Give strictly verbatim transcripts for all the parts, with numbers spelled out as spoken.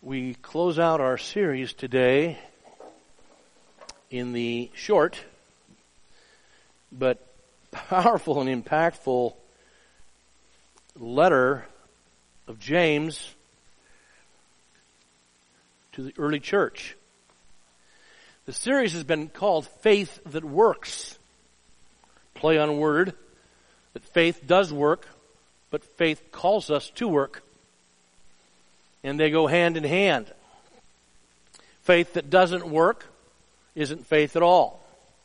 We close out our series today in the short but powerful and impactful letter of James to the early church. The series has been called Faith That Works. Play on word that faith does work, but faith calls us to work. And they go hand in hand. Faith that doesn't work isn't faith at all.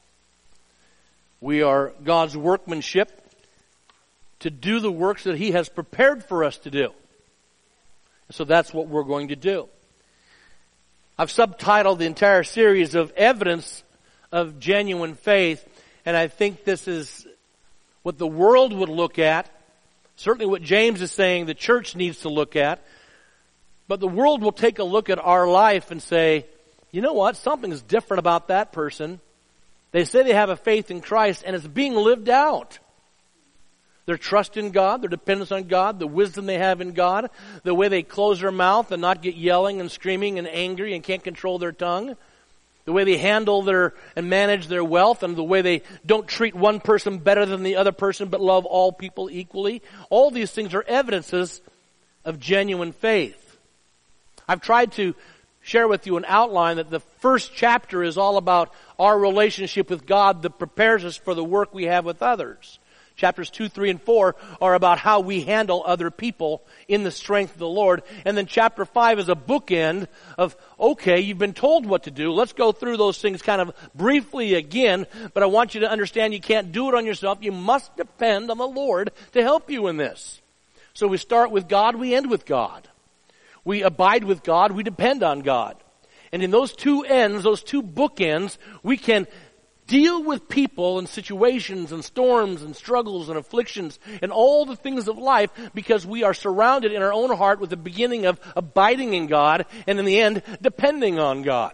We are God's workmanship to do the works that He has prepared for us to do. So that's what we're going to do. I've subtitled the entire series of Evidence of Genuine Faith, and I think this is what the world would look at, certainly what James is saying the church needs to look at. But the world will take a look at our life and say, you know what, something's different about that person. They say they have a faith in Christ and it's being lived out. Their trust in God, their dependence on God, the wisdom they have in God, the way they close their mouth and not get yelling and screaming and angry and can't control their tongue, the way they handle their and manage their wealth, and the way they don't treat one person better than the other person but love all people equally. All these things are evidences of genuine faith. I've tried to share with you an outline that the first chapter is all about our relationship with God that prepares us for the work we have with others. Chapters two, three, and four are about how we handle other people in the strength of the Lord. And then chapter five is a bookend of, okay, you've been told what to do. Let's go through those things kind of briefly again. But I want you to understand you can't do it on yourself. You must depend on the Lord to help you in this. So we start with God, we end with God. We abide with God, we depend on God. And in those two ends, those two bookends, we can deal with people and situations and storms and struggles and afflictions and all the things of life because we are surrounded in our own heart with the beginning of abiding in God and in the end, depending on God.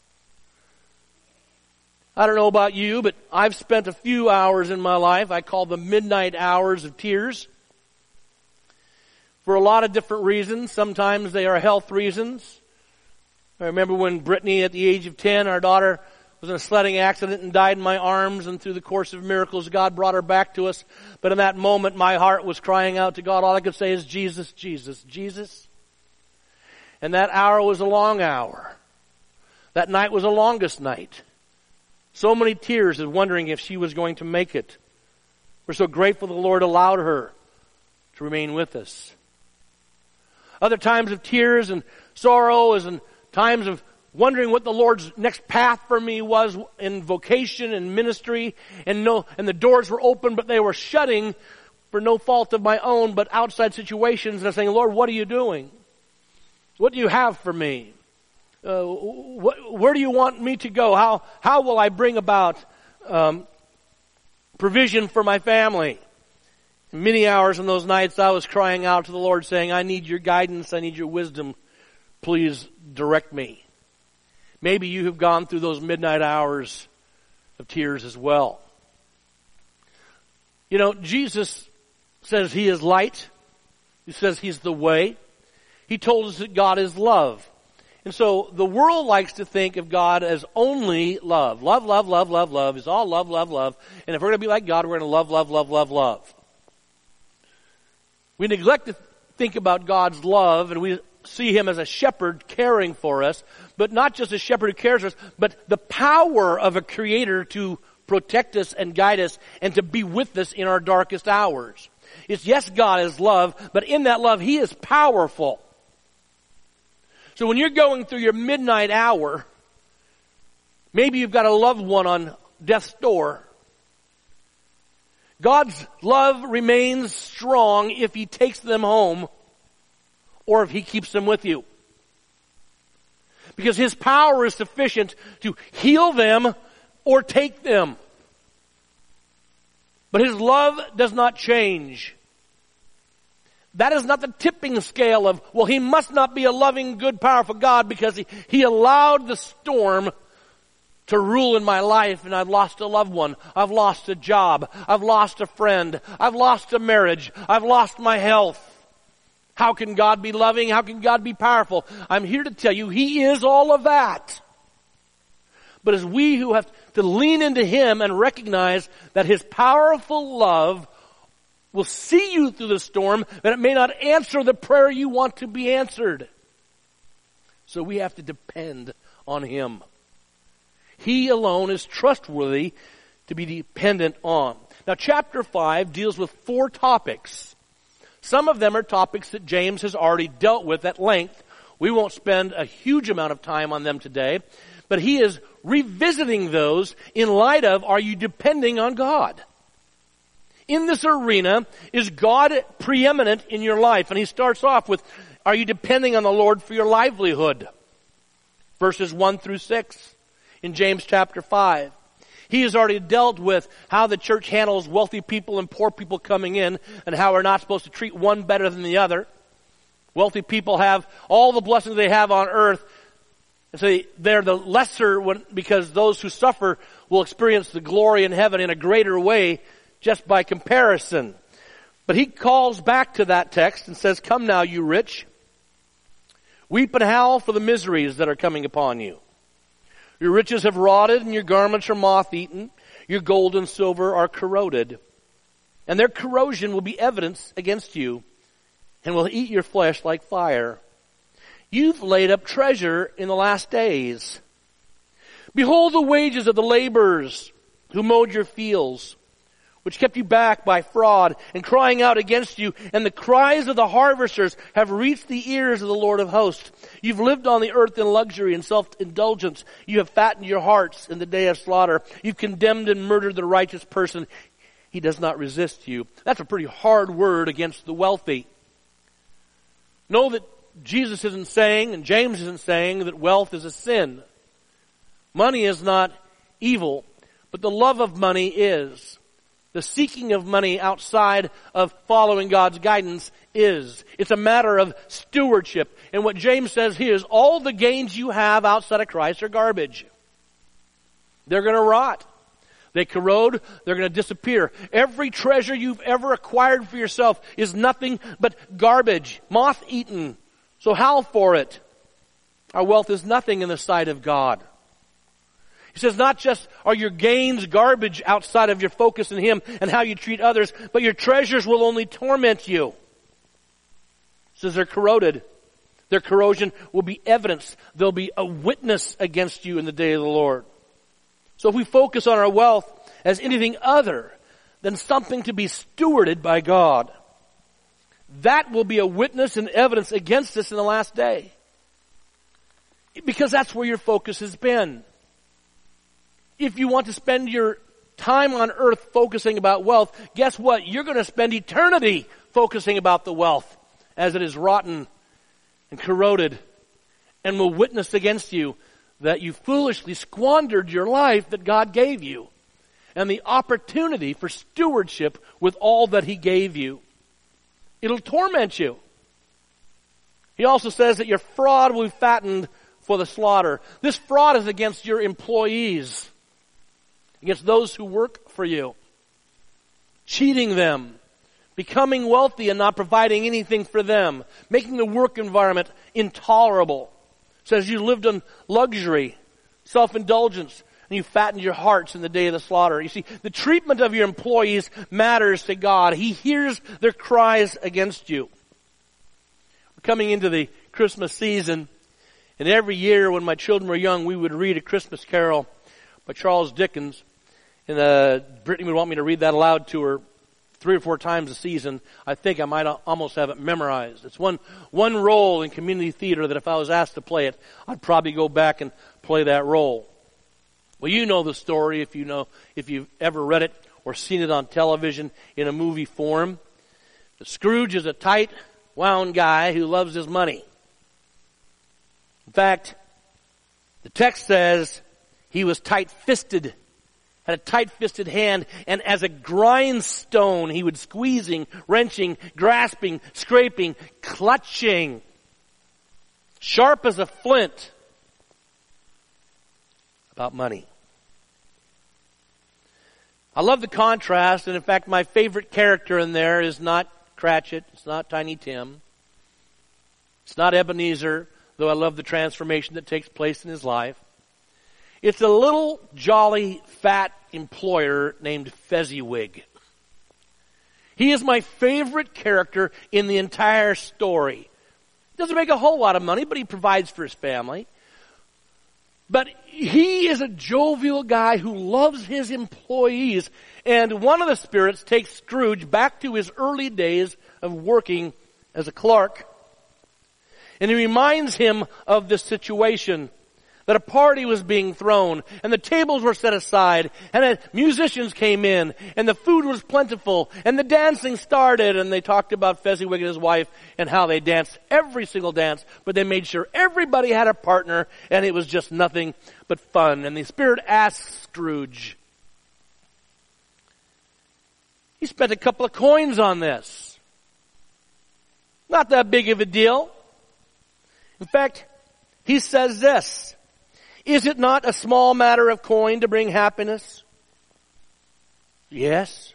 I don't know about you, but I've spent a few hours in my life I call the midnight hours of tears. For a lot of different reasons. Sometimes they are health reasons. I remember when Brittany, at the age of ten, our daughter, was in a sledding accident and died in my arms, and through the course of miracles, God brought her back to us. But in that moment, my heart was crying out to God. All I could say is, Jesus, Jesus, Jesus. And that hour was a long hour. That night was the longest night. So many tears of wondering if she was going to make it. We're so grateful the Lord allowed her to remain with us. Other times of tears and sorrow and times of wondering what the Lord's next path for me was in vocation and ministry, and no, and the doors were open, but they were shutting for no fault of my own, but outside situations. And I'm saying, Lord, what are you doing? What do you have for me? Uh, what, where do you want me to go? How how will I bring about um, provision for my family? Many hours in those nights I was crying out to the Lord saying, I need your guidance, I need your wisdom. Please direct me. Maybe you have gone through those midnight hours of tears as well. You know, Jesus says He is light. He says He's the way. He told us that God is love. And so the world likes to think of God as only love. Love, love, love, love, love. It's all love, love, love. And if we're going to be like God, we're going to love, love, love, love, love. We neglect to think about God's love, and we see Him as a shepherd caring for us, but not just a shepherd who cares for us, but the power of a creator to protect us and guide us and to be with us in our darkest hours. It's yes, God is love, but in that love, He is powerful. So when you're going through your midnight hour, maybe you've got a loved one on death's door. God's love remains strong if He takes them home or if He keeps them with you. Because His power is sufficient to heal them or take them. But His love does not change. That is not the tipping scale of, well, He must not be a loving, good, powerful God because He, he allowed the storm to rule in my life, and I've lost a loved one. I've lost a job. I've lost a friend. I've lost a marriage. I've lost my health. How can God be loving? How can God be powerful? I'm here to tell you, He is all of that. But as we who have to lean into Him and recognize that His powerful love will see you through the storm, that it may not answer the prayer you want to be answered. So we have to depend on Him. He alone is trustworthy to be dependent on. Now, chapter five deals with four topics. Some of them are topics that James has already dealt with at length. We won't spend a huge amount of time on them today, but he is revisiting those in light of, are you depending on God? In this arena, is God preeminent in your life? And he starts off with, are you depending on the Lord for your livelihood? Verses one through six in James chapter five. He has already dealt with how the church handles wealthy people and poor people coming in, and how we're not supposed to treat one better than the other. Wealthy people have all the blessings they have on earth, and so they're the lesser one, because those who suffer will experience the glory in heaven in a greater way just by comparison. But he calls back to that text and says, come now, you rich, weep and howl for the miseries that are coming upon you. Your riches have rotted and your garments are moth-eaten. Your gold and silver are corroded. And their corrosion will be evidence against you and will eat your flesh like fire. You've laid up treasure in the last days. Behold the wages of the laborers who mowed your fields, which kept you back by fraud and crying out against you. And the cries of the harvesters have reached the ears of the Lord of hosts. You've lived on the earth in luxury and self-indulgence. You have fattened your hearts in the day of slaughter. You've condemned and murdered the righteous person. He does not resist you. That's a pretty hard word against the wealthy. Know that Jesus isn't saying, and James isn't saying, that wealth is a sin. Money is not evil, but the love of money is. The seeking of money outside of following God's guidance is. It's a matter of stewardship. And what James says here is all the gains you have outside of Christ are garbage. They're going to rot. They corrode. They're going to disappear. Every treasure you've ever acquired for yourself is nothing but garbage, moth-eaten. So howl for it. Our wealth is nothing in the sight of God. He says not just are your gains garbage outside of your focus in Him and how you treat others, but your treasures will only torment you. He says they're corroded. Their corrosion will be evidence. They'll be a witness against you in the day of the Lord. So if we focus on our wealth as anything other than something to be stewarded by God, that will be a witness and evidence against us in the last day. Because that's where your focus has been. If you want to spend your time on earth focusing about wealth, guess what? You're going to spend eternity focusing about the wealth as it is rotten and corroded, and will witness against you that you foolishly squandered your life that God gave you and the opportunity for stewardship with all that He gave you. It'll torment you. He also says that your fraud will be fattened for the slaughter. This fraud is against your employees, against those who work for you, cheating them, becoming wealthy and not providing anything for them, making the work environment intolerable. It says you lived on luxury, self-indulgence, and you fattened your hearts in the day of the slaughter. You see, the treatment of your employees matters to God. He hears their cries against you. We're coming into the Christmas season, and every year when my children were young, we would read A Christmas Carol by Charles Dickens. And uh, Brittany would want me to read that aloud to her three or four times a season. I think I might almost have it memorized. It's one one role in community theater that if I was asked to play it, I'd probably go back and play that role. Well, you know the story if you know if you've ever read it or seen it on television in a movie form. Scrooge is a tight wound guy who loves his money. In fact, the text says he was tight-fisted, had a tight-fisted hand, and as a grindstone he would squeezing, wrenching, grasping, scraping, clutching, sharp as a flint about money. I love the contrast, and in fact my favorite character in there is not Cratchit, it's not Tiny Tim. It's not Ebenezer, though I love the transformation that takes place in his life. It's a little jolly fat employer named Fezziwig. He is my favorite character in the entire story. Doesn't make a whole lot of money, but he provides for his family. But he is a jovial guy who loves his employees. And one of the spirits takes Scrooge back to his early days of working as a clerk. And he reminds him of this situation, that a party was being thrown, and the tables were set aside, and the musicians came in, and the food was plentiful, and the dancing started, and they talked about Fezziwig and his wife, and how they danced every single dance, but they made sure everybody had a partner, and it was just nothing but fun. And the Spirit asked Scrooge, he spent a couple of coins on this. Not that big of a deal. In fact, he says this, is it not a small matter of coin to bring happiness? Yes.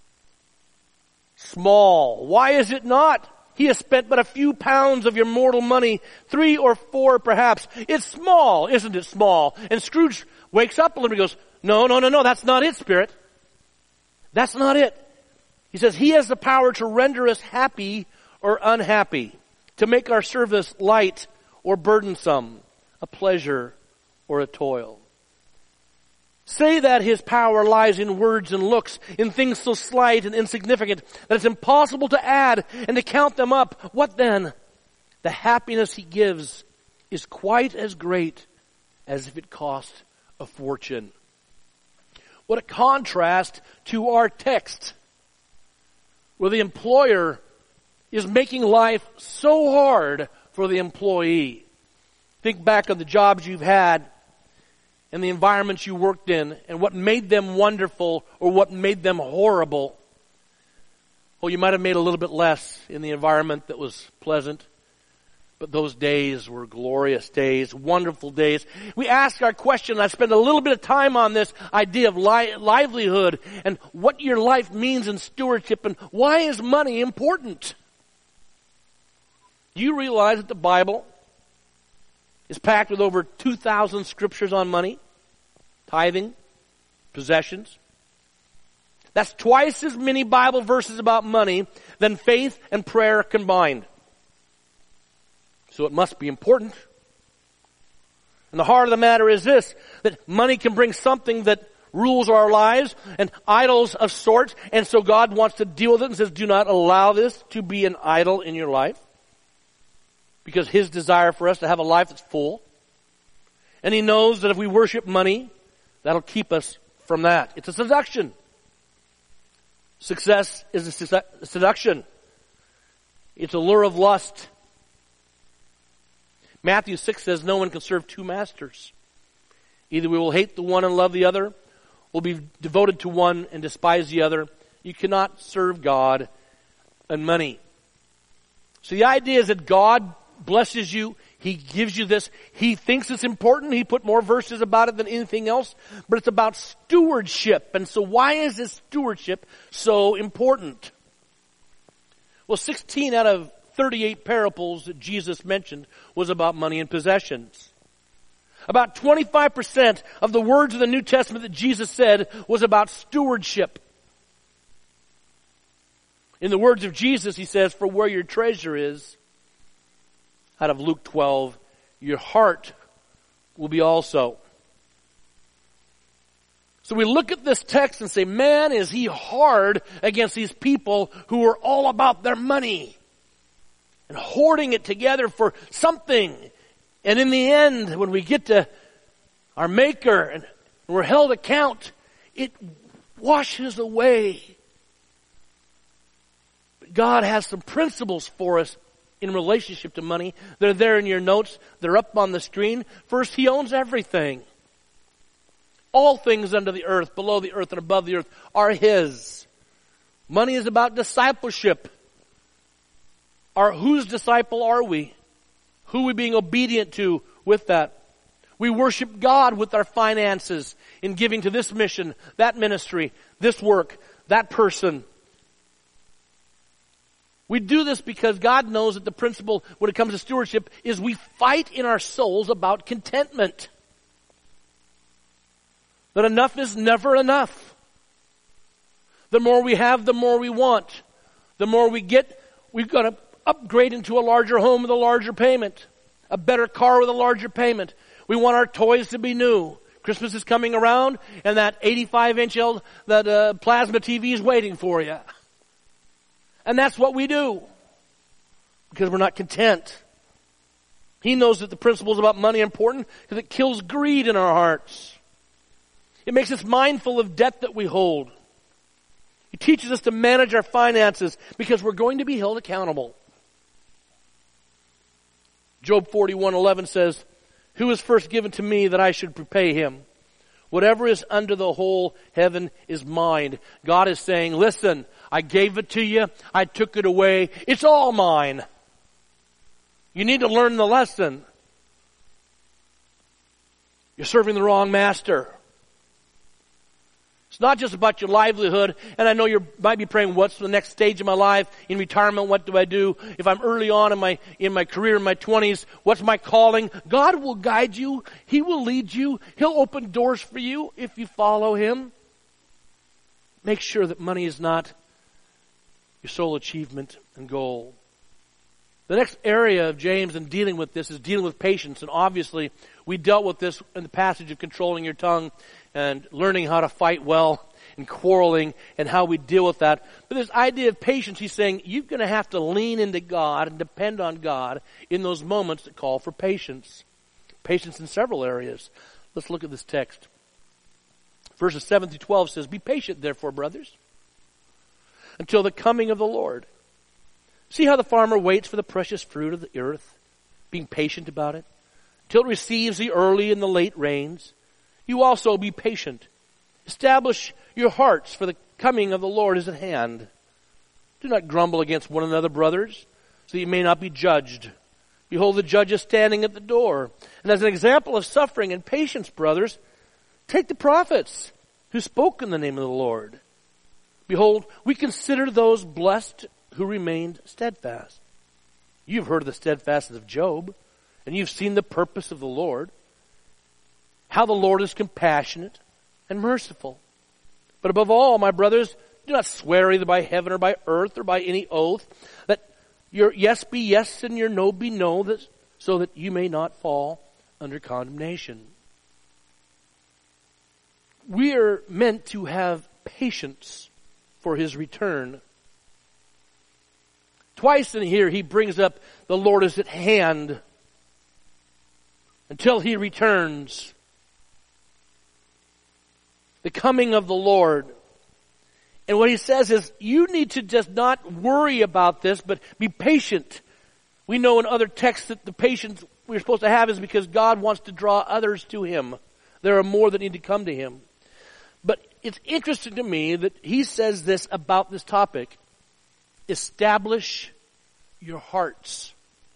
Small. Why is it not? He has spent but a few pounds of your mortal money, three or four perhaps. It's small, isn't it small? And Scrooge wakes up a little bit and goes, no, no, no, no, that's not it, Spirit. That's not it. He says, he has the power to render us happy or unhappy, to make our service light or burdensome, a pleasure or a toil. Say that his power lies in words and looks, in things so slight and insignificant that it's impossible to add and to count them up. What then? The happiness he gives is quite as great as if it cost a fortune. What a contrast to our text, where the employer is making life so hard for the employee. Think back on the jobs you've had and the environments you worked in and what made them wonderful or what made them horrible. Well, you might have made a little bit less in the environment that was pleasant, but those days were glorious days, wonderful days. We ask our question, I spend a little bit of time on this idea of li- livelihood and what your life means in stewardship and why is money important? Do you realize that the Bible is packed with over two thousand scriptures on money, tithing, possessions? That's twice as many Bible verses about money than faith and prayer combined. So it must be important. And the heart of the matter is this, that money can bring something that rules our lives and idols of sorts, and so God wants to deal with it and says, do not allow this to be an idol in your life. Because his desire for us to have a life that's full. And he knows that if we worship money, that'll keep us from that. It's a seduction. Success is a seduction. It's a lure of lust. Matthew six says no one can serve two masters. Either we will hate the one and love the other, or be devoted to one and despise the other. You cannot serve God and money. So the idea is that God blesses you. He gives you this. He thinks it's important. He put more verses about it than anything else. But it's about stewardship. And so why is this stewardship so important? Well, sixteen out of thirty-eight parables that Jesus mentioned was about money and possessions. About twenty-five percent of the words of the New Testament that Jesus said was about stewardship. In the words of Jesus, he says, for where your treasure is, out of Luke twelve, your heart will be also. So we look at this text and say, man, is he hard against these people who are all about their money and hoarding it together for something. And in the end, when we get to our Maker and we're held account, it washes away. But God has some principles for us in relationship to money. They're there in your notes. They're up on the screen. First, he owns everything. All things under the earth, below the earth, and above the earth are his. Money is about discipleship. Our, whose disciple are we? Who are we being obedient to with that? We worship God with our finances in giving to this mission, that ministry, this work, that person. We do this because God knows that the principle when it comes to stewardship is we fight in our souls about contentment. That enough is never enough. The more we have, the more we want. The more we get, we've got to upgrade into a larger home with a larger payment. A better car with a larger payment. We want our toys to be new. Christmas is coming around and that eighty-five inch L, that uh, plasma T V is waiting for you. And that's what we do. Because we're not content. He knows that the principles about money are important because it kills greed in our hearts. It makes us mindful of debt that we hold. He teaches us to manage our finances because we're going to be held accountable. Job forty-one eleven says, "Who is first given to me that I should repay him? Whatever is under the whole heaven is mine." God is saying, listen, I gave it to you. I took it away. It's all mine. You need to learn the lesson. You're serving the wrong master. It's not just about your livelihood, and I know you might be praying, what's the next stage of my life? In retirement, what do I do? If I'm early on in my, in my career, in my twenties, what's my calling? God will guide you. He will lead you. He'll open doors for you if you follow Him. Make sure that money is not your sole achievement and goal. The next area of James in dealing with this is dealing with patience, and obviously we dealt with this in the passage of controlling your tongue and learning how to fight well and quarreling and how we deal with that. But this idea of patience, he's saying you're going to have to lean into God and depend on God in those moments that call for patience. Patience in several areas. Let's look at this text. Verses seven through twelve says, "Be patient, therefore, brothers, until the coming of the Lord. See how the farmer waits for the precious fruit of the earth, being patient about it, till it receives the early and the late rains. You also be patient. Establish your hearts, for the coming of the Lord is at hand. Do not grumble against one another, brothers, so that you may not be judged. Behold, the judge is standing at the door. And as an example of suffering and patience, brothers, take the prophets who spoke in the name of the Lord. Behold, we consider those blessed who remained steadfast. You've heard of the steadfastness of Job, and you've seen the purpose of the Lord, how the Lord is compassionate and merciful. But above all, my brothers, do not swear either by heaven or by earth or by any oath, that your yes be yes and your no be no, that, so that you may not fall under condemnation." We are meant to have patience for His return. Twice in here he brings up the Lord is at hand until He returns. The coming of the Lord. And what he says is, you need to just not worry about this, but be patient. We know in other texts that the patience we're supposed to have is because God wants to draw others to Him. There are more that need to come to Him. But it's interesting to me that he says this about this topic. Establish your hearts.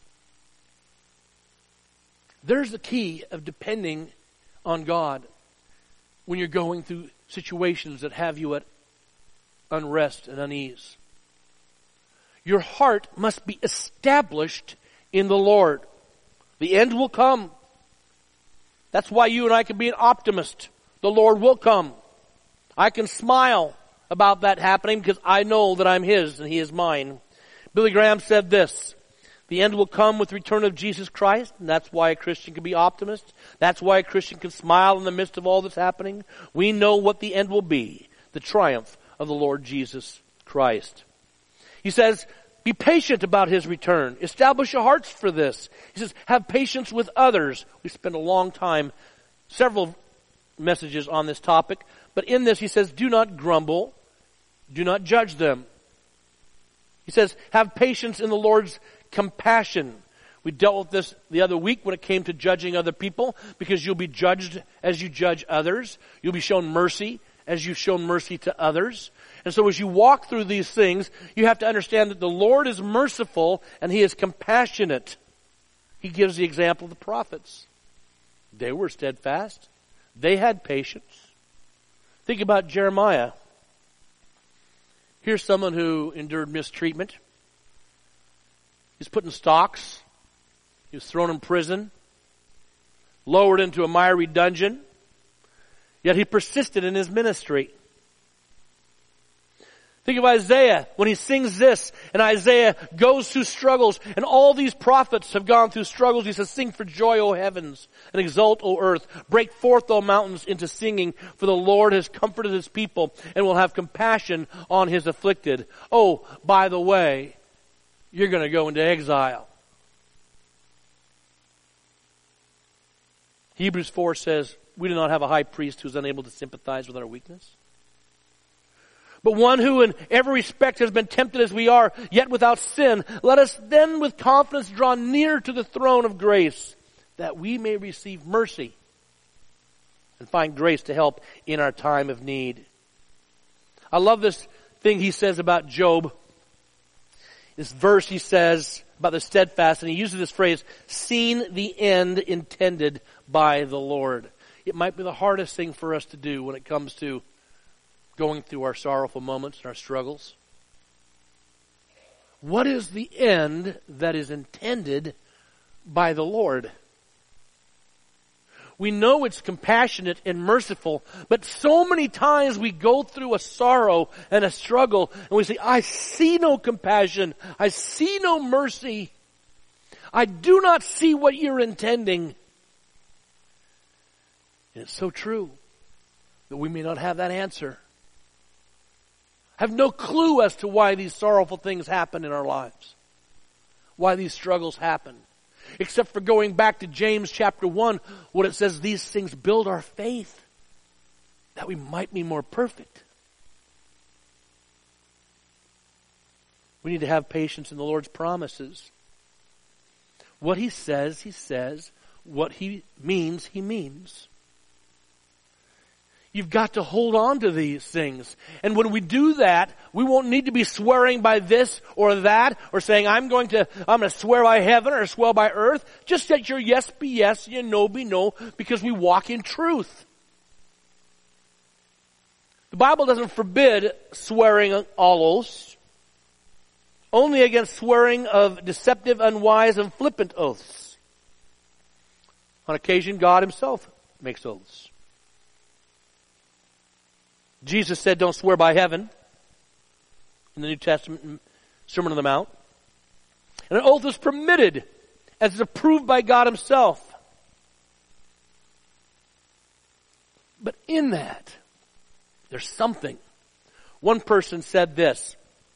There's the key of depending on God when you're going through situations that have you at unrest and unease. Your heart must be established in the Lord. The end will come. That's why you and I can be an optimist. The Lord will come. I can smile about that happening because I know that I'm His and He is mine. Billy Graham said this, "The end will come with the return of Jesus Christ, and that's why a Christian can be optimist. That's why a Christian can smile in the midst of all that's happening. We know what the end will be, the triumph of the Lord Jesus Christ." He says, be patient about His return. Establish your hearts for this. He says, have patience with others. We spent a long time, several messages on this topic, but in this he says, do not grumble, do not judge them. He says, have patience in the Lord's compassion. We dealt with this the other week when it came to judging other people, because you'll be judged as you judge others. You'll be shown mercy as you've shown mercy to others. And so as you walk through these things, you have to understand that the Lord is merciful and He is compassionate. He gives the example of the prophets. They were steadfast. They had patience. Think about Jeremiah. Here's someone who endured mistreatment. He's put in stocks. He was thrown in prison, lowered into a miry dungeon, yet he persisted in his ministry. Think of Isaiah when he sings this, and Isaiah goes through struggles, and all these prophets have gone through struggles. He says, sing for joy, O heavens, and exult, O earth. Break forth, O mountains, into singing, for the Lord has comforted his people, and will have compassion on his afflicted. Oh, by the way, you're going to go into exile. Hebrews four says, we do not have a high priest who is unable to sympathize with our weakness, but one who in every respect has been tempted as we are, yet without sin. Let us then with confidence draw near to the throne of grace, that we may receive mercy and find grace to help in our time of need. I love this thing he says about Job. This verse he says about the steadfast, and he uses this phrase, seen the end intended by the Lord. It might be the hardest thing for us to do when it comes to going through our sorrowful moments and our struggles. What is the end that is intended by the Lord? We know it's compassionate and merciful, but so many times we go through a sorrow and a struggle and we say, I see no compassion. I see no mercy. I do not see what you're intending. And it's so true that we may not have that answer. Have no clue as to why these sorrowful things happen in our lives. Why these struggles happen. Except for going back to James chapter one, what it says, these things build our faith, that we might be more perfect. We need to have patience in the Lord's promises. What he says, he says. What he means, he means. You've got to hold on to these things. And when we do that, we won't need to be swearing by this or that, or saying, I'm going to, I'm going to swear by heaven or swear by earth. Just let your yes be yes, your no be no, because we walk in truth. The Bible doesn't forbid swearing all oaths, only against swearing of deceptive, unwise, and flippant oaths. On occasion, God himself makes oaths. Jesus said, don't swear by heaven in the New Testament Sermon on the Mount. And an oath is permitted as is approved by God himself. But in that, there's something. One person said this,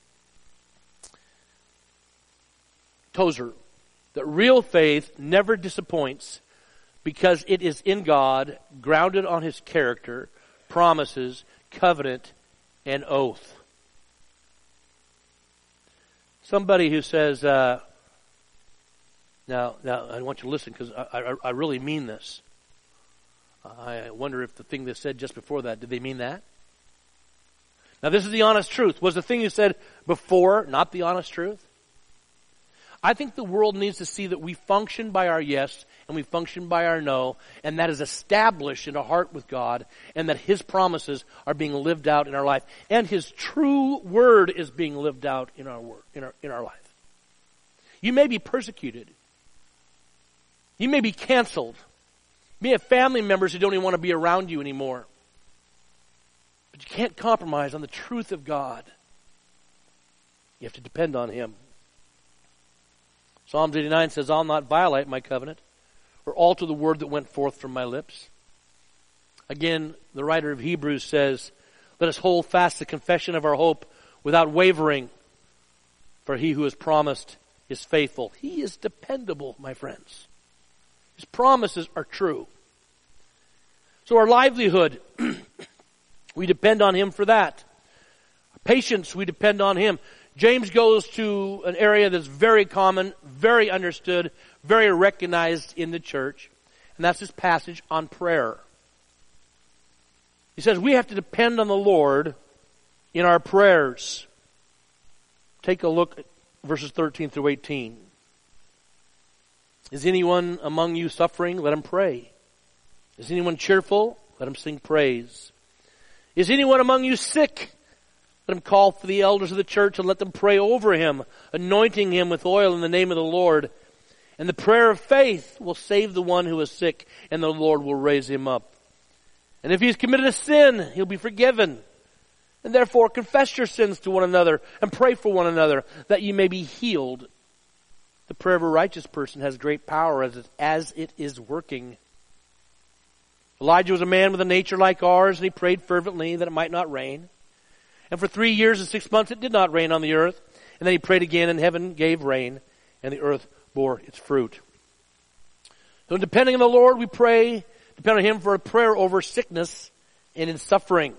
Tozer, that real faith never disappoints because it is in God, grounded on his character, promises, covenant, and oath. Somebody who says, uh, now, now I want you to listen because I, I, I really mean this. I wonder if the thing they said just before that, did they mean that? Now this is the honest truth. Was the thing you said before not the honest truth? I think the world needs to see that we function by our yes and we function by our no, and that is established in our heart with God, and that his promises are being lived out in our life, and his true word is being lived out in our word, in our, in our life. You may be persecuted. You may be canceled. You may have family members who don't even want to be around you anymore. But you can't compromise on the truth of God. You have to depend on him. Psalm eighty-nine says, I'll not violate my covenant or alter the word that went forth from my lips. Again, the writer of Hebrews says, let us hold fast the confession of our hope without wavering, for he who has promised is faithful. He is dependable, my friends. His promises are true. So our livelihood, we depend on him for that. Our patience, we depend on him. James goes to an area that's very common, very understood, very recognized in the church, and that's this passage on prayer. He says we have to depend on the Lord in our prayers. Take a look at verses thirteen through eighteen. Is anyone among you suffering? Let him pray. Is anyone cheerful? Let him sing praise. Is anyone among you sick? Let him call for the elders of the church and let them pray over him, anointing him with oil in the name of the Lord. And the prayer of faith will save the one who is sick, and the Lord will raise him up. And if he's committed a sin, he'll be forgiven. And therefore confess your sins to one another and pray for one another that you may be healed. The prayer of a righteous person has great power as it, as it is working. Elijah was a man with a nature like ours, and he prayed fervently that it might not rain. And for three years and six months it did not rain on the earth. And then he prayed again, and heaven gave rain, and the earth bore its fruit. So depending on the Lord, we pray, depend on him for a prayer over sickness and in suffering.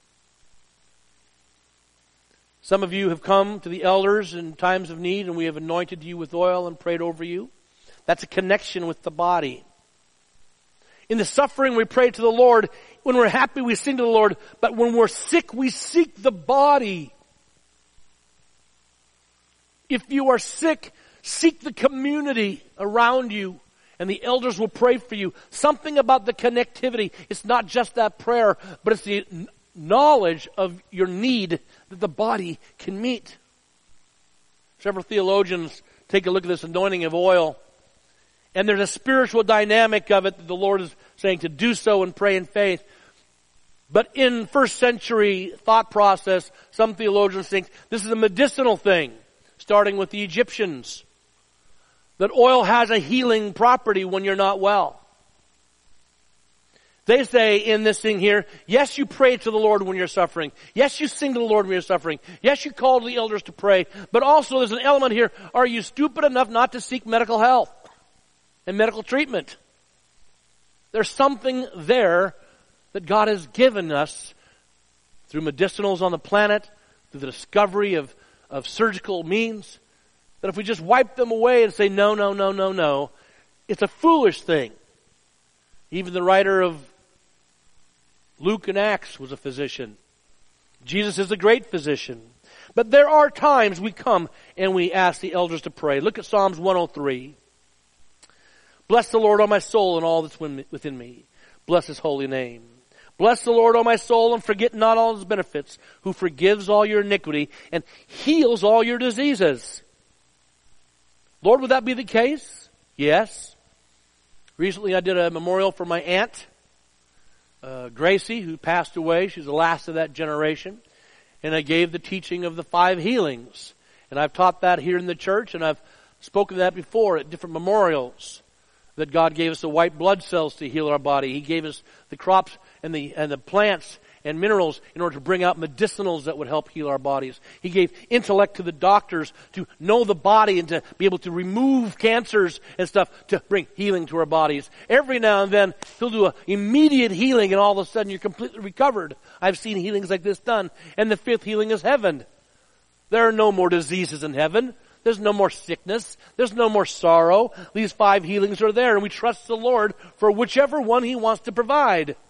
Some of you have come to the elders in times of need, and we have anointed you with oil and prayed over you. That's a connection with the body. In the suffering, we pray to the Lord. When we're happy, we sing to the Lord. But when we're sick, we seek the body. If you are sick, seek the community around you, and the elders will pray for you. Something about the connectivity. It's not just that prayer, but it's the knowledge of your need that the body can meet. Several theologians take a look at this anointing of oil, and there's a spiritual dynamic of it that the Lord is saying to do so and pray in faith. But in first century thought process, some theologians think this is a medicinal thing, starting with the Egyptians. That oil has a healing property when you're not well. They say in this thing here, yes, you pray to the Lord when you're suffering. Yes, you sing to the Lord when you're suffering. Yes, you call to the elders to pray. But also there's an element here, are you stupid enough not to seek medical health and medical treatment? There's something there that God has given us through medicinals on the planet, through the discovery of, of surgical means, that if we just wipe them away and say, no, no, no, no, no, it's a foolish thing. Even the writer of Luke and Acts was a physician. Jesus is a great physician. But there are times we come and we ask the elders to pray. Look at Psalms one oh three. Bless the Lord, O my soul, and all that's within me. Bless his holy name. Bless the Lord, O my soul, and forget not all his benefits, who forgives all your iniquity and heals all your diseases. Lord, would that be the case? Yes. Recently I did a memorial for my aunt, uh, Gracie, who passed away. She's the last of that generation. And I gave the teaching of the five healings. And I've taught that here in the church, and I've spoken of that before at different memorials. That God gave us the white blood cells to heal our body. He gave us the crops and the and the plants and minerals in order to bring out medicinals that would help heal our bodies. He gave intellect to the doctors to know the body and to be able to remove cancers and stuff to bring healing to our bodies. Every now and then, he'll do an immediate healing, and all of a sudden you're completely recovered. I've seen healings like this done. And the fifth healing is heaven. There are no more diseases in heaven. There's no more sickness. There's no more sorrow. These five healings are there, and we trust the Lord for whichever one he wants to provide. It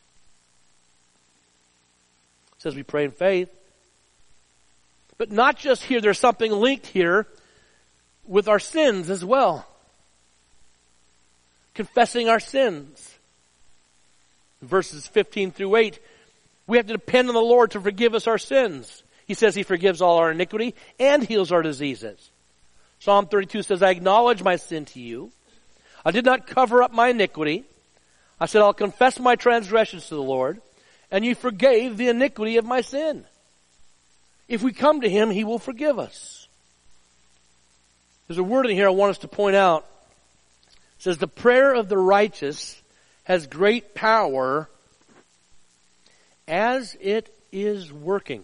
says we pray in faith. But not just here, there's something linked here with our sins as well. Confessing our sins. Verses fifteen through eight, we have to depend on the Lord to forgive us our sins. He says he forgives all our iniquity and heals our diseases. Psalm thirty-two says, I acknowledge my sin to you. I did not cover up my iniquity. I said, I'll confess my transgressions to the Lord, and you forgave the iniquity of my sin. If we come to him, he will forgive us. There's a word in here I want us to point out. It says, the prayer of the righteous has great power as it is working.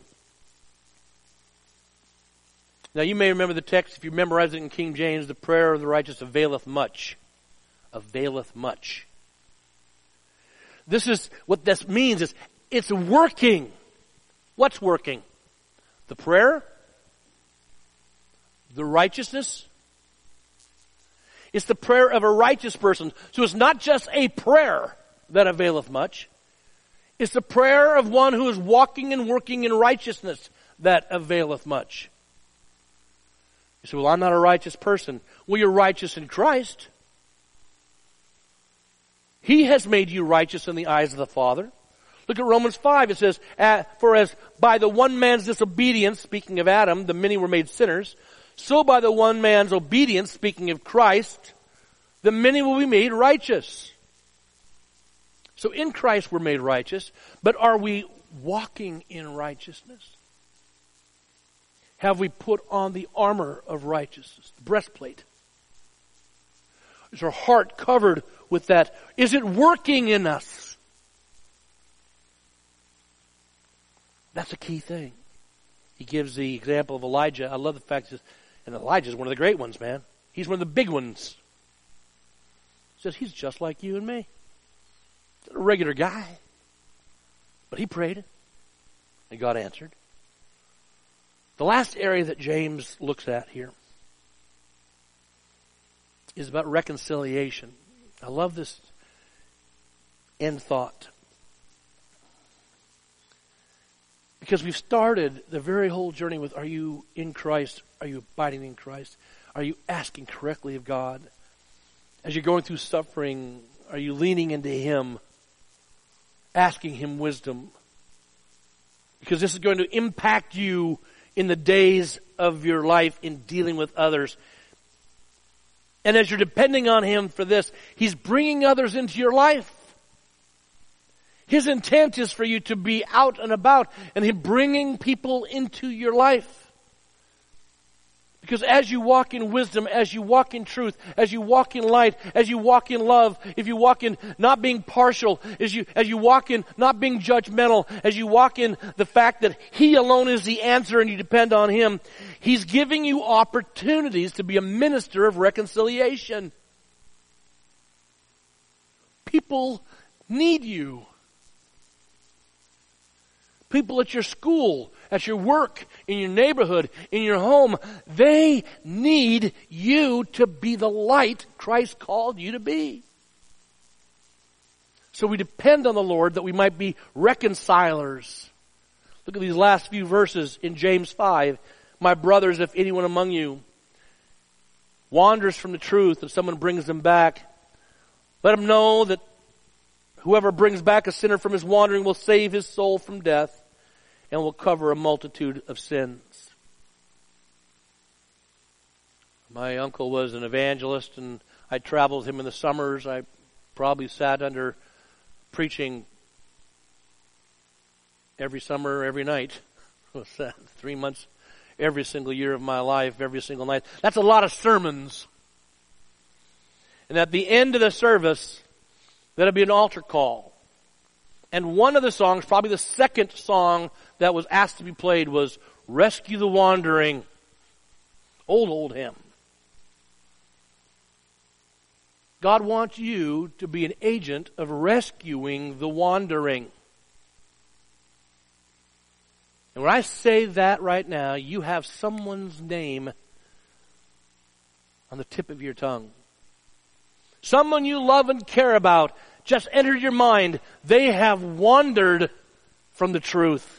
Now you may remember the text, if you memorize it in King James, the prayer of the righteous availeth much. Availeth much. This is, what this means is, it's working. What's working? The prayer? The righteousness? It's the prayer of a righteous person. So it's not just a prayer that availeth much. It's the prayer of one who is walking and working in righteousness that availeth much. You say, well, I'm not a righteous person. Well, you're righteous in Christ. He has made you righteous in the eyes of the Father. Look at Romans five. It says, for as by the one man's disobedience, speaking of Adam, the many were made sinners, so by the one man's obedience, speaking of Christ, the many will be made righteous. So in Christ we're made righteous, but are we walking in righteousness? Have we put on the armor of righteousness, the breastplate? Is our heart covered with that? Is it working in us? That's a key thing. He gives the example of Elijah. I love the fact that, and Elijah is one of the great ones, man. He's one of the big ones. He says he's just like you and me. He's a regular guy. But he prayed, and God answered. The last area that James looks at here is about reconciliation. I love this end thought. Because we've started the very whole journey with, are you in Christ? Are you abiding in Christ? Are you asking correctly of God? As you're going through suffering, are you leaning into Him? Asking Him wisdom? Because this is going to impact you in the days of your life in dealing with others. And as you're depending on Him for this, He's bringing others into your life. His intent is for you to be out and about and Him bringing people into your life. Because as you walk in wisdom, as you walk in truth, as you walk in light, as you walk in love, if you walk in not being partial, as you, as you walk in not being judgmental, as you walk in the fact that He alone is the answer and you depend on Him, He's giving you opportunities to be a minister of reconciliation. People need you. People at your school, at your work, in your neighborhood, in your home, they need you to be the light Christ called you to be. So we depend on the Lord that we might be reconcilers. Look at these last few verses in James five. My brothers, if anyone among you wanders from the truth and someone brings them back, let him know that whoever brings back a sinner from his wandering will save his soul from death and will cover a multitude of sins. My uncle was an evangelist, and I traveled with him in the summers. I probably sat under preaching every summer, every night. What's that? Three months, every single year of my life, every single night. That's a lot of sermons. And at the end of the service, there'll be an altar call. And one of the songs, probably the second song that was asked to be played, was Rescue the Wandering. Old, old hymn. God wants you to be an agent of rescuing the wandering. And when I say that right now, you have someone's name on the tip of your tongue. Someone you love and care about just entered your mind. They have wandered from the truth.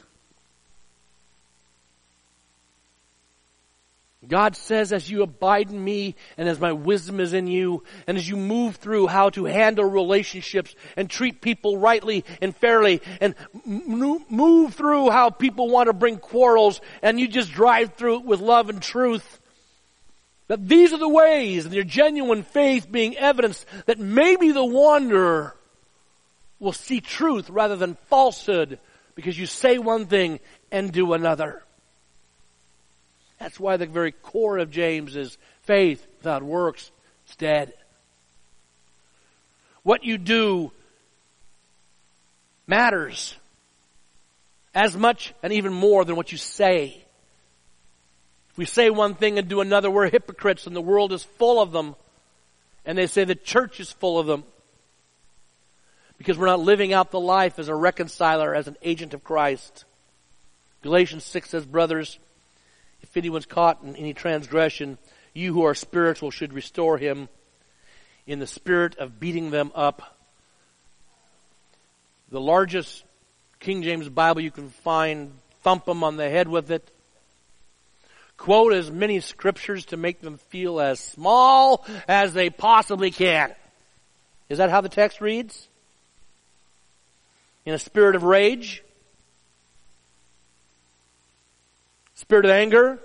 God says, as you abide in me and as my wisdom is in you, and as you move through how to handle relationships and treat people rightly and fairly, and move through how people want to bring quarrels, and you just drive through it with love and truth, that these are the ways, and your genuine faith being evidence that maybe the wanderer will see truth rather than falsehood, because you say one thing and do another. That's why the very core of James is faith without works is dead. What you do matters as much and even more than what you say. If we say one thing and do another, we're hypocrites, and the world is full of them. And they say the church is full of them. Because we're not living out the life as a reconciler, as an agent of Christ. Galatians six says, brothers, if anyone's caught in any transgression, you who are spiritual should restore him in the spirit of beating them up. The largest King James Bible you can find, thump them on the head with it. Quote as many scriptures to make them feel as small as they possibly can. Is that how the text reads? In a spirit of rage? Spirit of anger?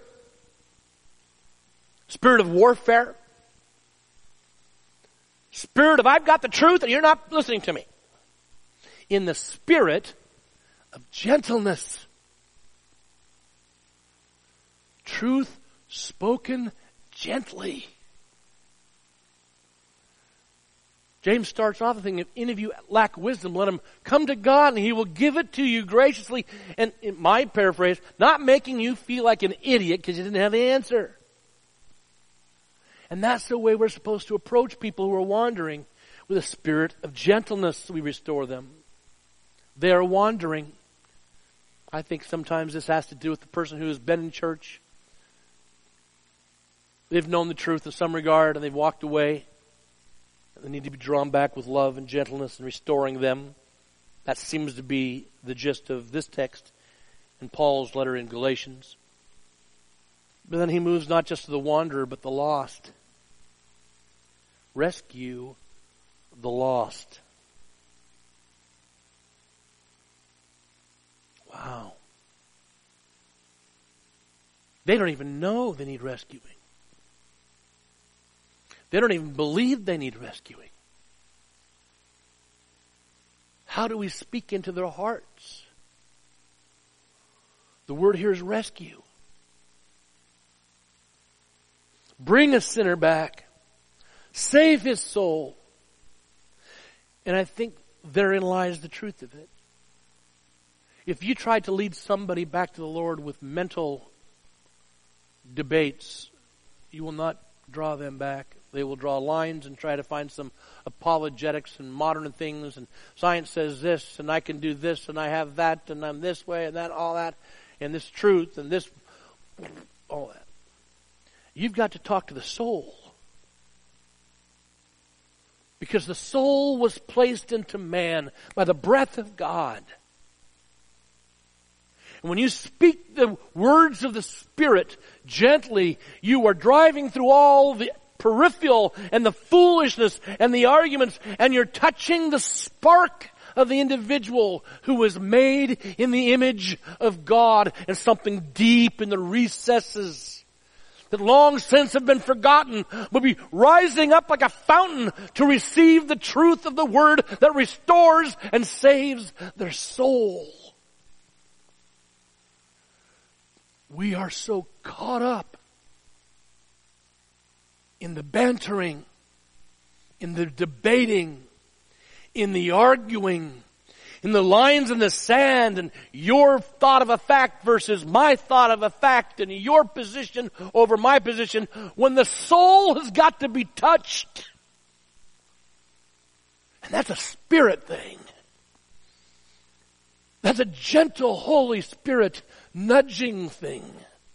Spirit of warfare? Spirit of I've got the truth and you're not listening to me. In the spirit of gentleness. Truth spoken gently. James starts off the thing, if any of you lack wisdom, let him come to God and He will give it to you graciously. And in my paraphrase, not making you feel like an idiot because you didn't have the answer. And that's the way we're supposed to approach people who are wandering. With a spirit of gentleness, we restore them. They are wandering. I think sometimes this has to do with the person who has been in church. They've known the truth in some regard and they've walked away. They need to be drawn back with love and gentleness and restoring them. That seems to be the gist of this text in Paul's letter in Galatians. But then he moves not just to the wanderer, but the lost. Rescue the lost. Wow. They don't even know they need rescuing. They don't even believe they need rescuing. How do we speak into their hearts? The word here is rescue. Bring a sinner back. Save his soul. And I think therein lies the truth of it. If you try to lead somebody back to the Lord with mental debates, you will not draw them back. They will draw lines and try to find some apologetics and modern things, and science says this, and I can do this, and I have that, and I'm this way, and that, all that, and this truth, and this, all that. You've got to talk to the soul. Because the soul was placed into man by the breath of God. And when you speak the words of the Spirit gently, you are driving through all the peripheral and the foolishness and the arguments, and you're touching the spark of the individual who was made in the image of God, and something deep in the recesses that long since have been forgotten will be rising up like a fountain to receive the truth of the word that restores and saves their soul. We are so caught up in the bantering, in the debating, in the arguing, in the lines in the sand, and your thought of a fact versus my thought of a fact, and your position over my position, when the soul has got to be touched. And that's a spirit thing. That's a gentle Holy Spirit nudging thing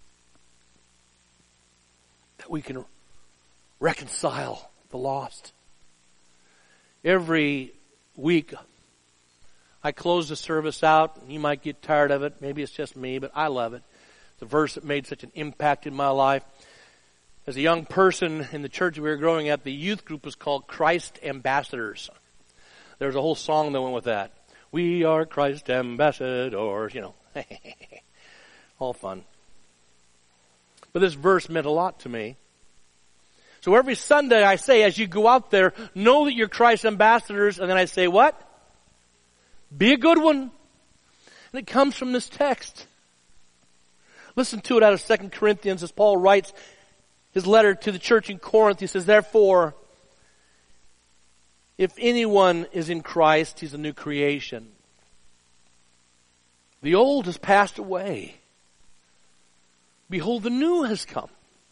that we can reconcile the lost. Every week I close the service out, and you might get tired of it. Maybe it's just me, but I love it. It's a verse that made such an impact in my life. As a young person in the church we were growing at, the youth group was called Christ Ambassadors. There was a whole song that went with that. We are Christ Ambassadors, you know. All fun. But this verse meant a lot to me. So every Sunday I say, as you go out there, know that you're Christ's ambassadors. And then I say, what? Be a good one. And it comes from this text. Listen to it out of Second Corinthians as Paul writes his letter to the church in Corinth. He says, therefore, if anyone is in Christ, he's a new creation. The old has passed away. Behold, the new has come.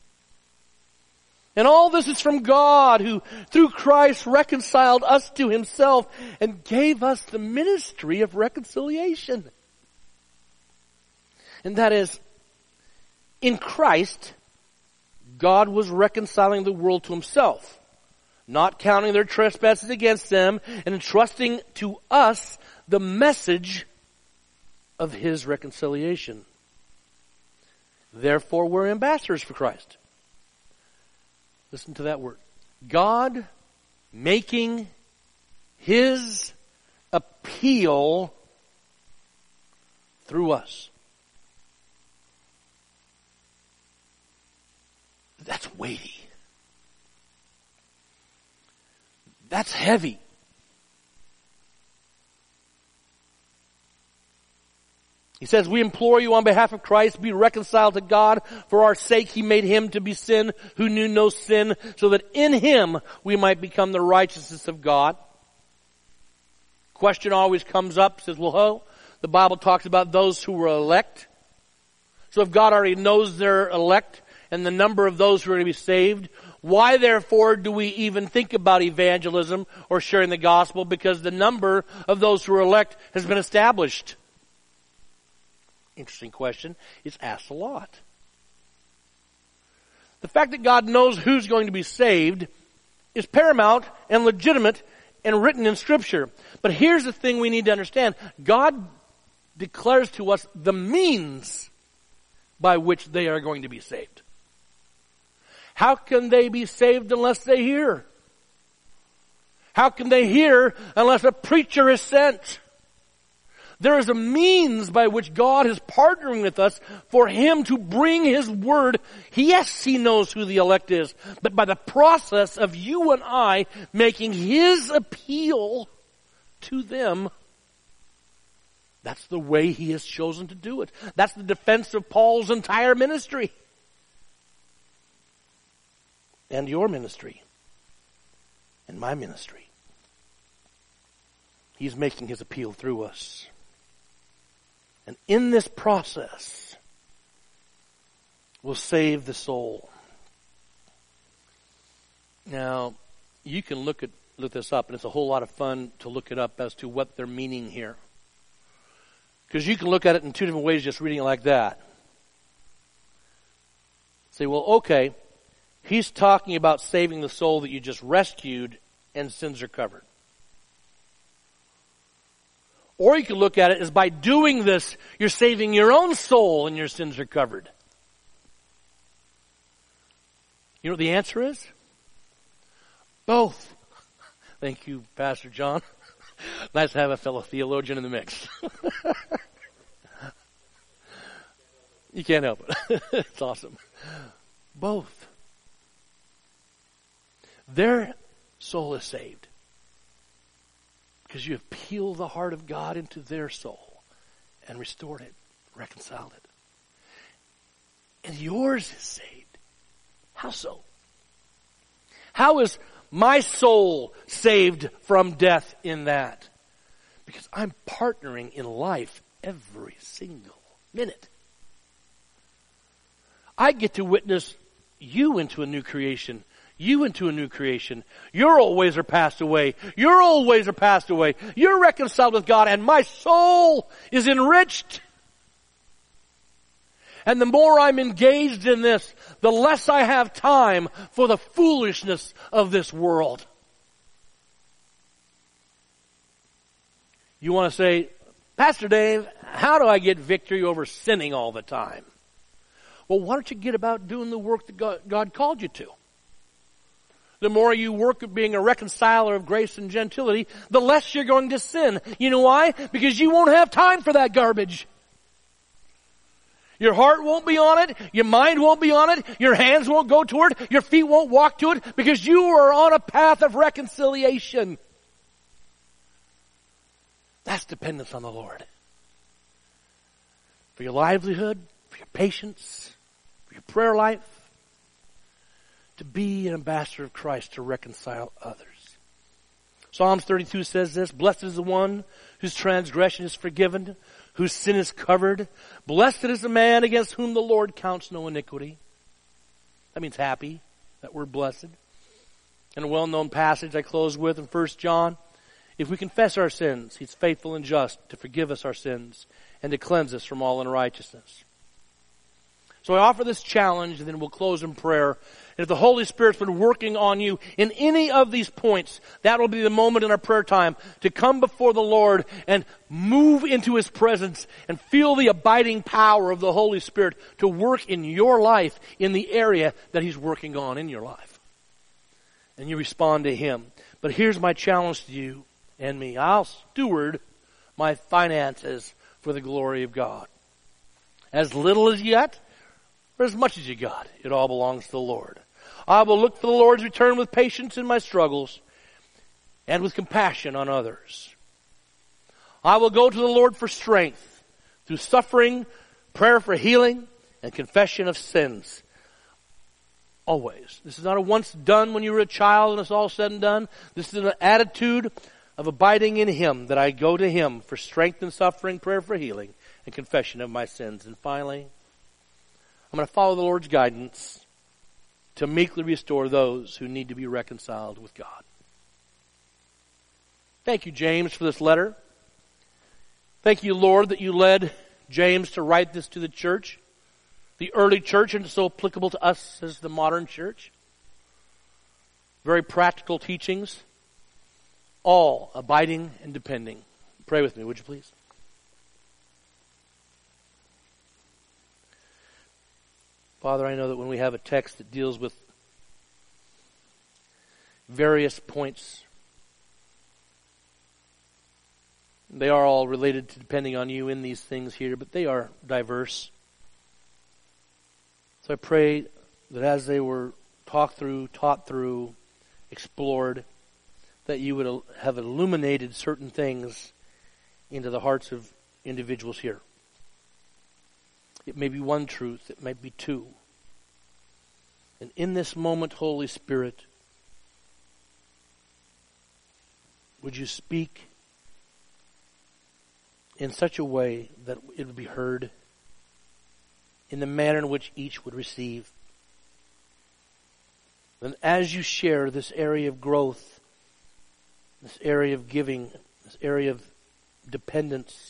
And all this is from God, who through Christ reconciled us to himself and gave us the ministry of reconciliation. And that is, in Christ, God was reconciling the world to himself, not counting their trespasses against them, and entrusting to us the message of his reconciliation. Therefore, we're ambassadors for Christ. Listen to that word. God making his appeal through us. That's weighty. That's heavy. He says, we implore you on behalf of Christ, be reconciled to God. For our sake he made him to be sin who knew no sin, so that in him we might become the righteousness of God. Question always comes up, says, well, ho, the Bible talks about those who were elect. So if God already knows they're elect and the number of those who are going to be saved, why therefore do we even think about evangelism or sharing the gospel? Because the number of those who are elect has been established. Interesting question. It's asked a lot. The fact that God knows who's going to be saved is paramount and legitimate and written in Scripture. But here's the thing we need to understand. God declares to us the means by which they are going to be saved. How can they be saved unless they hear? How can they hear unless a preacher is sent? There is a means by which God is partnering with us for him to bring his word. Yes, he knows who the elect is, but by the process of you and I making his appeal to them, that's the way he has chosen to do it. That's the defense of Paul's entire ministry. And your ministry. And my ministry. He's making his appeal through us. And in this process, we'll save the soul. Now, you can look at look this up, and it's a whole lot of fun to look it up as to what they're meaning here. Because you can look at it in two different ways just reading it like that. Say, well, okay, he's talking about saving the soul that you just rescued and sins are covered. Or you can look at it as by doing this, you're saving your own soul and your sins are covered. You know what the answer is? Both. Thank you, Pastor John. Nice to have a fellow theologian in the mix. You can't help it. It's awesome. Both. Their soul is saved. Because you have peeled the heart of God into their soul and restored it, reconciled it. And yours is saved. How so? How is my soul saved from death in that? Because I'm partnering in life every single minute. I get to witness you into a new creation. You into a new creation. Your old ways are passed away. Your old ways are passed away. You're reconciled with God, and my soul is enriched. And the more I'm engaged in this, the less I have time for the foolishness of this world. You want to say, Pastor Dave, how do I get victory over sinning all the time? Well, why don't you get about doing the work that God, God called you to? The more you work at being a reconciler of grace and gentility, the less you're going to sin. You know why? Because you won't have time for that garbage. Your heart won't be on it. Your mind won't be on it. Your hands won't go toward it. Your feet won't walk to it because you are on a path of reconciliation. That's dependence on the Lord. For your livelihood, for your patience, for your prayer life, to be an ambassador of Christ to reconcile others. Psalms thirty-two says this, blessed is the one whose transgression is forgiven, whose sin is covered. Blessed is the man against whom the Lord counts no iniquity. That means happy, that word blessed. And a well-known passage I close with in First John, if we confess our sins, he's faithful and just to forgive us our sins and to cleanse us from all unrighteousness. So I offer this challenge, and then we'll close in prayer. And if the Holy Spirit's been working on you in any of these points, that will be the moment in our prayer time to come before the Lord and move into his presence and feel the abiding power of the Holy Spirit to work in your life in the area that he's working on in your life. And you respond to him. But here's my challenge to you and me. I'll steward my finances for the glory of God. As little as you got, or as much as you got, it all belongs to the Lord. I will look for the Lord's return with patience in my struggles and with compassion on others. I will go to the Lord for strength through suffering, prayer for healing, and confession of sins. Always. This is not a once done when you were a child and it's all said and done. This is an attitude of abiding in Him, that I go to Him for strength in suffering, prayer for healing, and confession of my sins. And finally, I'm going to follow the Lord's guidance to meekly restore those who need to be reconciled with God. Thank you, James, for this letter. Thank you, Lord, that you led James to write this to the church, the early church, and it's so applicable to us as the modern church. Very practical teachings, all abiding and depending. Pray with me, would you please? Father, I know that when we have a text that deals with various points, they are all related to depending on you in these things here, but they are diverse. So I pray that as they were talked through, taught through, explored, that you would have illuminated certain things into the hearts of individuals here. It may be one truth, it might be two. And in this moment, Holy Spirit, would you speak in such a way that it would be heard in the manner in which each would receive. And as you share this area of growth, this area of giving, this area of dependence,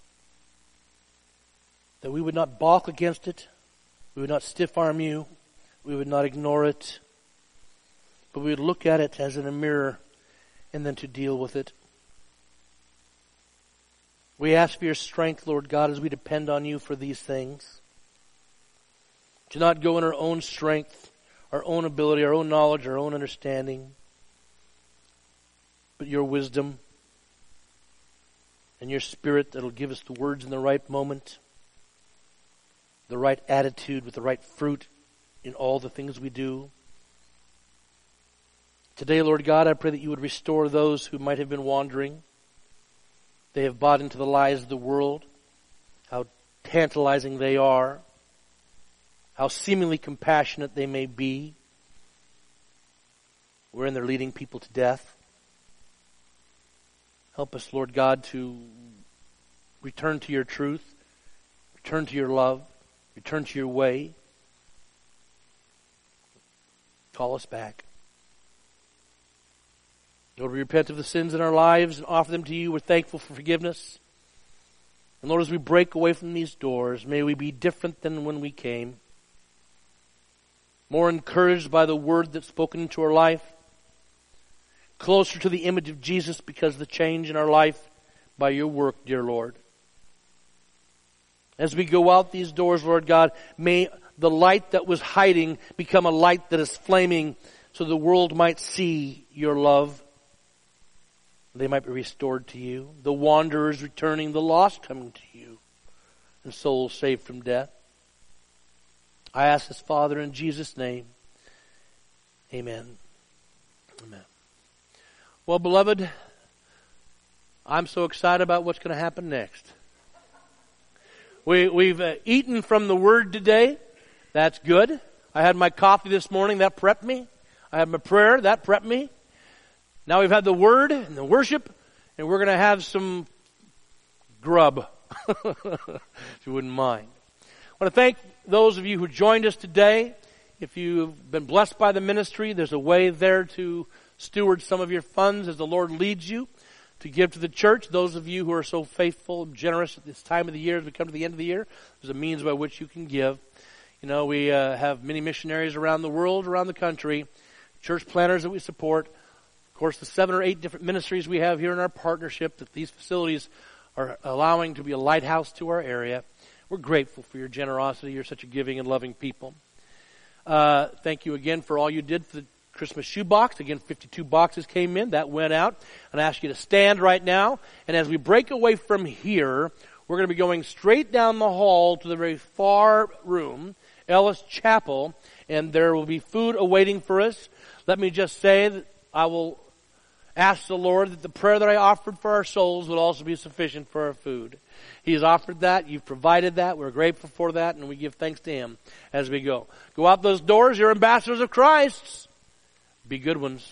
that we would not balk against it, we would not stiff-arm you, we would not ignore it, but we would look at it as in a mirror and then to deal with it. We ask for your strength, Lord God, as we depend on you for these things. To not go in our own strength, our own ability, our own knowledge, our own understanding, but your wisdom and your Spirit that will give us the words in the right moment, the right attitude with the right fruit in all the things we do. Today, Lord God, I pray that you would restore those who might have been wandering. They have bought into the lies of the world, how tantalizing they are, how seemingly compassionate they may be, wherein they're leading people to death. Help us, Lord God, to return to your truth, return to your love, return to your way. Call us back. Lord, we repent of the sins in our lives and offer them to you. We're thankful for forgiveness. And Lord, as we break away from these doors, may we be different than when we came. More encouraged by the word that's spoken into our life. Closer to the image of Jesus because of the change in our life by your work, dear Lord. As we go out these doors, Lord God, may the light that was hiding become a light that is flaming so the world might see your love. They might be restored to you. The wanderers returning, the lost coming to you, and souls saved from death. I ask this, Father, in Jesus' name. Amen. Amen. Well, beloved, I'm so excited about what's going to happen next. We, we've uh, eaten from the Word today. That's good. I had my coffee this morning. That prepped me. I had my prayer. That prepped me. Now we've had the Word and the worship, and we're going to have some grub, if you wouldn't mind. I want to thank those of you who joined us today. If you've been blessed by the ministry, there's a way there to steward some of your funds as the Lord leads you to give to the church. Those of you who are so faithful and generous at this time of the year, as we come to the end of the year, there's a means by which you can give. You know, we uh, have many missionaries around the world, around the country, church planners that we support. Of course, the seven or eight different ministries we have here in our partnership that these facilities are allowing to be a lighthouse to our area. We're grateful for your generosity. You're such a giving and loving people. Uh, thank you again for all you did for the Christmas shoebox. Again, fifty-two boxes came in. That went out. And I ask you to stand right now. And as we break away from here, We're going to be going straight down the hall to the very far room, Ellis Chapel, and there will be food awaiting for us. Let me just say that I will ask the Lord that the prayer that I offered for our souls would also be sufficient for our food. He has offered that. You've provided that. We're grateful for that, and we give thanks to Him as we go. Go out those doors. You're ambassadors of Christ. Be good ones.